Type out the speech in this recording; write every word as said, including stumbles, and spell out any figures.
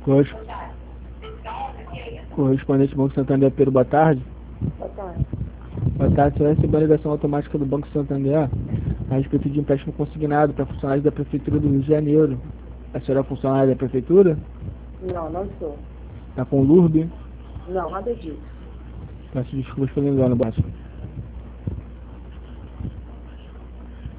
Corres- Correspondente Banco Santander, Pedro, boa tarde. Boa tarde. Boa tarde, você vai receber a ligação automática do Banco Santander a respeito de empréstimo consignado para funcionários da Prefeitura do Rio de Janeiro. A senhora é funcionária da Prefeitura? Não, não sou. Está com Lourdes? Não, nada disso. Peço desculpas pelo engano, baixo.